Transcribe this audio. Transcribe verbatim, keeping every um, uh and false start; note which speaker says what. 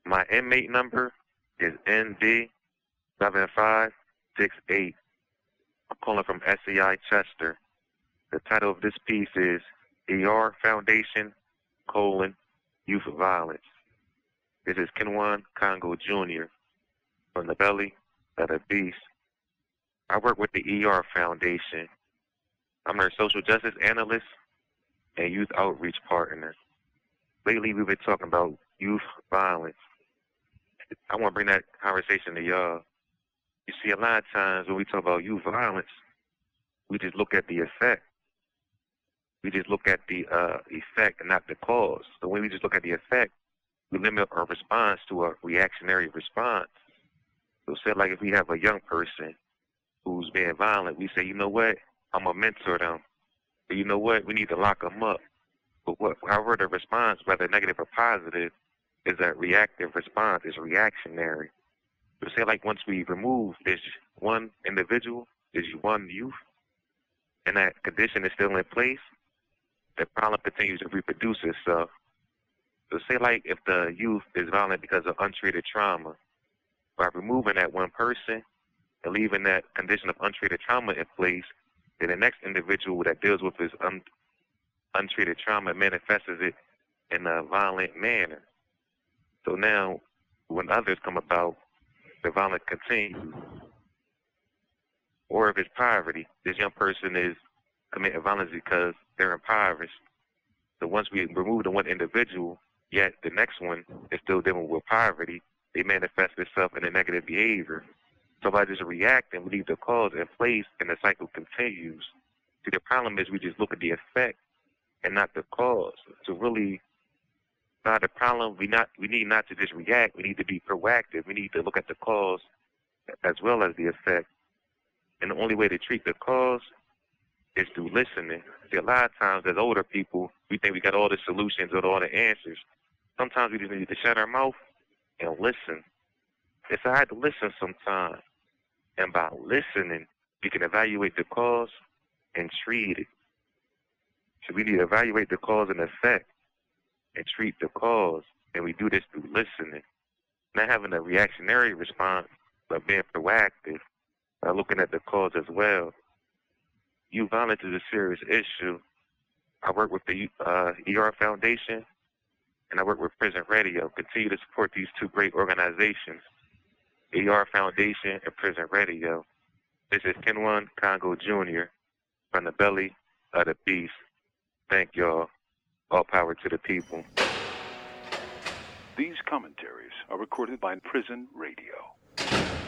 Speaker 1: My inmate number is N D seven five six eight. I'm calling from S E I Chester. The title of this piece is E R Foundation, colon, Youth Violence. This is Kenwan Congo Junior from the belly of the beast. I work with the E R Foundation. I'm their social justice analyst and youth outreach partner. Lately, we've been talking about youth violence. I want to bring that conversation to y'all. You see, a lot of times when we talk about youth violence, we just look at the effect. We just look at the uh, effect and not the cause. So when we just look at the effect, we limit our response to a reactionary response. So say like if we have a young person who's being violent, we say, you know what, I'm going to mentor them. But you know what, we need to lock them up. But what, however the response, whether negative or positive, is that reactive response, is reactionary. So say like once we remove this one individual, this one youth, and that condition is still in place, the problem continues to reproduce itself. So say like if the youth is violent because of untreated trauma, by removing that one person and leaving that condition of untreated trauma in place, then the next individual that deals with his un- untreated trauma manifests it in a violent manner. So now, when others come about, the violence continues. Or if it's poverty, this young person is committing violence because they're impoverished. So once we remove the one individual, yet the next one is still dealing with poverty, they manifest itself in a negative behavior. So by just reacting, we leave the cause in place and the cycle continues. See, the problem is we just look at the effect and not the cause. To really solve the problem, we not we need not to just react, we need to be proactive. We need to look at the cause as well as the effect. And the only way to treat the cause is through listening. See, a lot of times as older people, we think we got all the solutions or all the answers. Sometimes we just need to shut our mouth and listen. It's hard to listen sometimes. And by listening, we can evaluate the cause and treat it. So we need to evaluate the cause and effect and treat the cause. And we do this through listening. Not having a reactionary response, but being proactive by looking at the cause as well. Youth violence is a serious issue. I work with the uh, E R Foundation, and I work with Prison Radio. Continue to support these two great organizations, E R Foundation and Prison Radio. This is Kenwan Congo Junior from the belly of the beast. Thank y'all. All power to the people.
Speaker 2: These commentaries are recorded by Prison Radio.